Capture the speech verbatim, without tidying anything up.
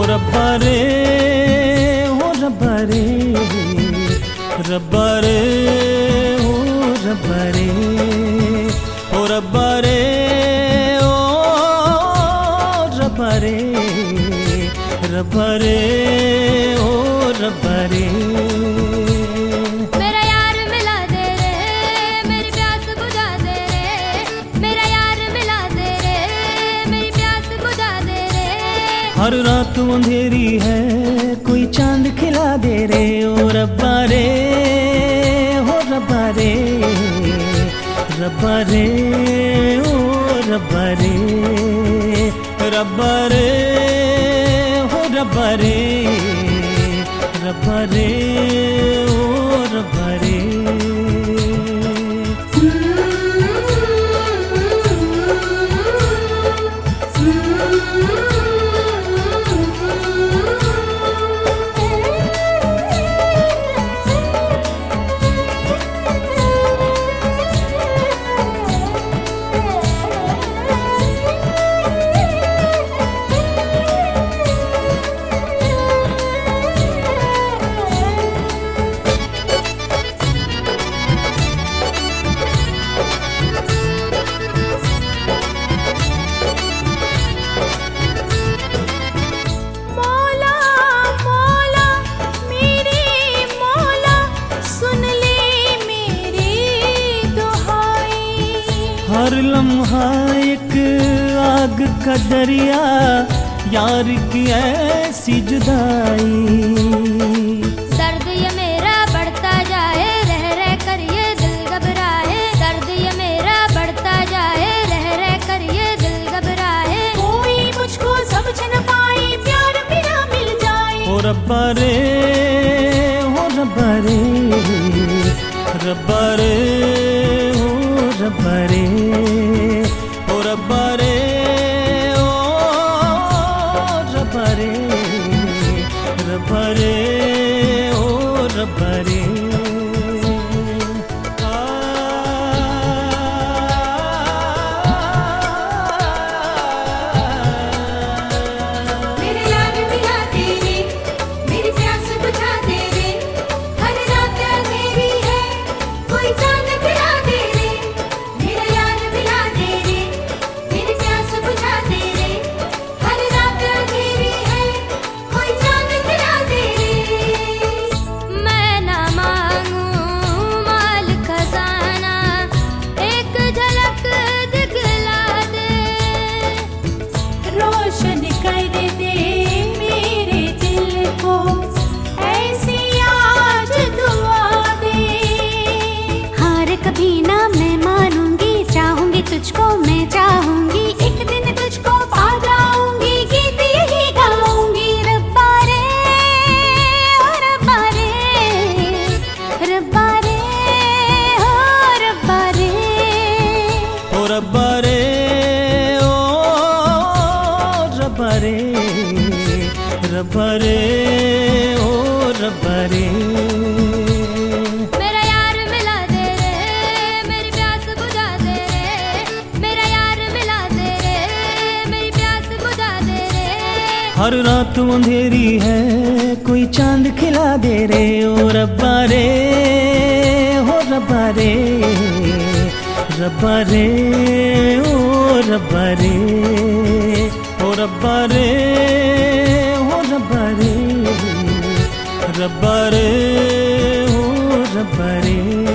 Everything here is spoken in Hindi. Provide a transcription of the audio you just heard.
रब्बा रे ओ रब्बा रे, रब्बा रे ओ रब्बा रे, ओ रब्बा रे ओ रब्बा रे, रब्बा रे ओ रब्बा रे। मेरा यार मिला दे रे, मेरी प्यास बुझा दे रे, मेरा यार मिला दे रे, मेरी प्यास बुझा दे रे। हर रात अंधेरी है कोई चांद खिला दे रे, ओ रब्बा रे हो रब्बा रे, रब्बा रे ओ रब्बा रे, रब्बा रे हो रब्बा रे, रब्बा रे ओ रब्बा रे। हर लम्हा एक आग का दरिया, यार की ऐसी जुदाई। दर्द ये मेरा बढ़ता जाए, रह रह कर ये दिल घबराए। दर्द ये मेरा बढ़ता जाए, रह रह कर ये दिल घबराए। कोई मुझको समझ न पाए, प्यार मेरा मिल जाए। ओ रब्बा रे ओ रब्बा रे, रब्बा रे ओ रब्बा रे, ओ रब्बा रे ओ रब्बा रे, रब्बा रे ओ रब्बा रे। मेरे यार मिला दे रे, मेरी प्यास बुझा दे रे। हर रात अंधेरी है कोई चांद खिला दे रे। मेरा यार मिला दे रे, मेरी प्यास बुझा दे रे। हर रात अंधेरी है कोई चांद खिला दे रे। मैं ना मांगू माल खजाना, एक झलक दिखला दे। रोशन कर दे मेरे दिल को, ऐसी आज दुआ दे। हार कभी ना मैं मानूंगी, चाहूंगी तुझको मैं चाहूंगी। एक दिन तुझको पा जाऊंगी, गीत यही गाऊंगी। रब्बा रे ओ रब्बा रे, रब्बा रे ओ रब्बा रे। ओ रब्बा रे ओ रब्बा रे, रब्बा रे ओ रब्बा रे। मेरा यार मिला दे रे, मेरी प्यास बुझा दे रे। मेरा यार मिला दे रे, मेरी प्यास बुझा दे रे। हर रात अंधेरी है कोई चांद खिला दे रे, ओ रब्बा रे हो रब्बा रे, रब्बा रे ओ रब्बा रे, ओ रब्बा रे ओ रब्बा रे, रब्बा रे ओ रब्बा रे।